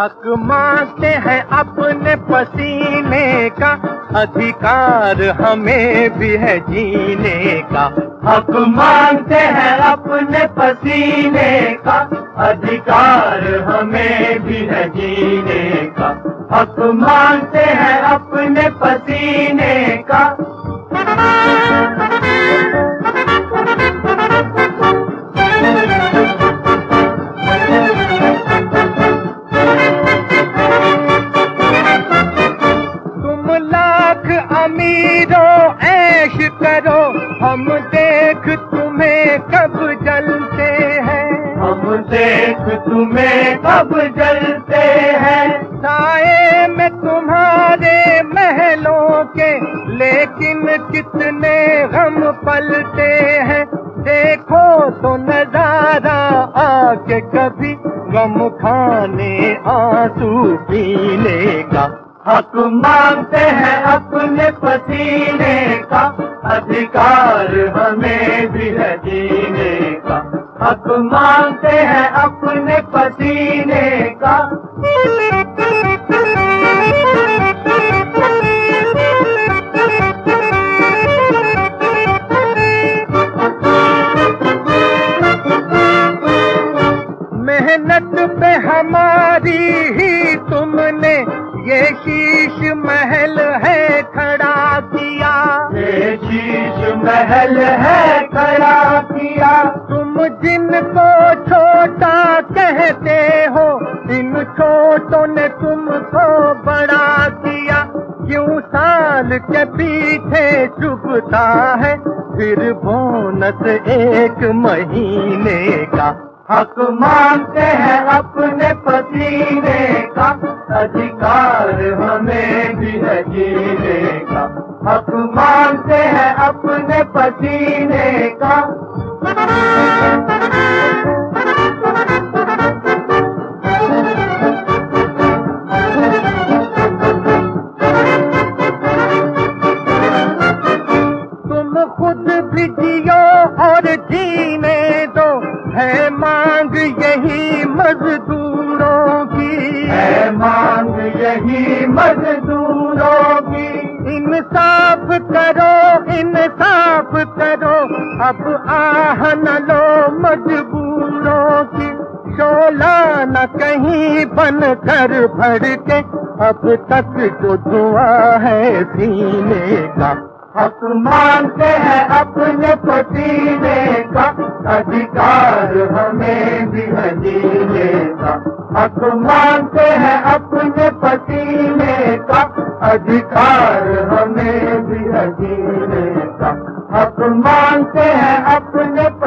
हक मांगते हैं अपने पसीने का, अधिकार हमें भी है जीने का। हक मांगते हैं अपने पसीने का, अधिकार हमें भी है जीने का। हक मांगते हैं अपने पसीने का। तुम लाख अमीरों ऐश करो, हम देख तुम्हें कब जलते हैं। हम देख तुम्हें कब जलते हैं। साए में तुम्हारे महलों के, लेकिन कितने गम पलते हैं। देखो तो नजारा आके कभी, गम खाने आंसू पीने का। हक मांगते हैं अपने पसीने का, अधिकार हमें भी है जीने का। हक मांगते हैं अपने पसीने का। मेहनत पे हमारी ही तुमने ये शीश महल है खड़ा किया। ये शीश महल है खड़ा किया। तुम जिनको छोटा कहते हो, इन छोटों ने तुमको बड़ा किया। क्यों साल के पीछे चुभता है फिर बोनस एक महीने का। हक मांगते हैं अपने पसीने का, अधिकार हमें भी है जीने का। हक मांगते हैं अपने पसीने का। तुम खुद भी जियो और जीने दो, है मांग यही मजदूरों की। है मांग यही मजदूरों की। इंसाफ करो, इंसाफ करो, अब आह न लो मजबूरों की। शोला न कहीं बन कर भर के, अब तक जो धुआं है सीने का। हक मांगते हैं अपने पसीने का, अधिकार हमें भी है जीने का। हक मांगते हैं अपने पसीने का, अधिकार हमें भी है जीने का। हक मांगते हैं अपने